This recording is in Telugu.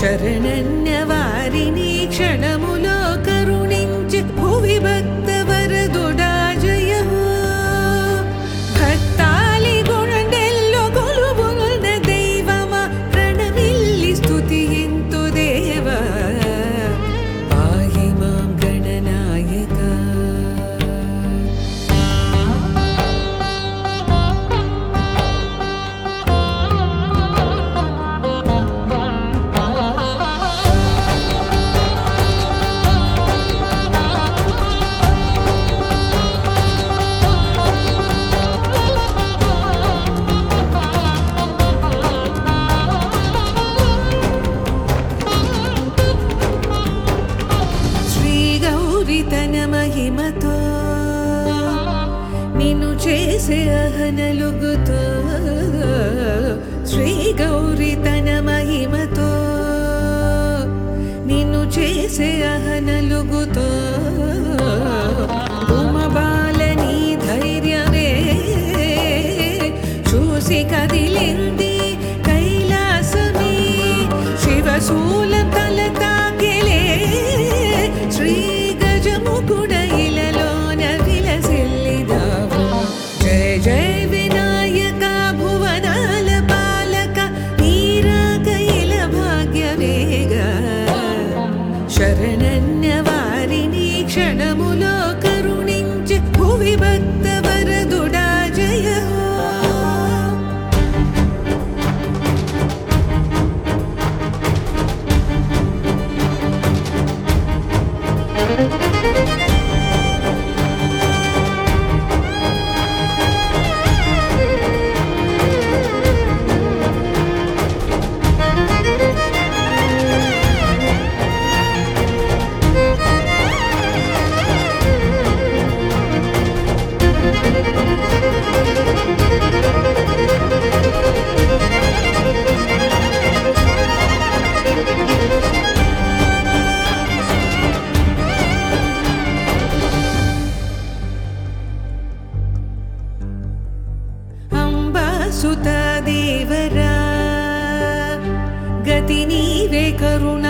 శరణ్య వారిని క్షణములో కరుణించి భువి భక్త వరదుడా జయ హో భక్తాలి గుణెల్లో కొలువున్న దైవమా ప్రణమిల్లి స్తుతియింతు దేవా పాహి మాం గణనాయక తన మహిమతో నిన్ను చేసే అహనలుగుతో శ్రీ గౌరీ తన మహిమతో నిన్ను చేసే అహనలుగుతో ఉమబాలని ధైర్యమే చూసి కదిలింది కైలాసమే శివశూలం తల తాకెలే శ్రీ ముకుడయిలలోన విలసిల్లిదావు జయ జయ వినాయక భువనాల పాలక నీరాకైల భాగ్యవేగా శరణ్య వారిని క్షణములో కరుణించి భువి భక్త వరదుడా జయ హో సుత దేవరా గతి నీవే కరుణ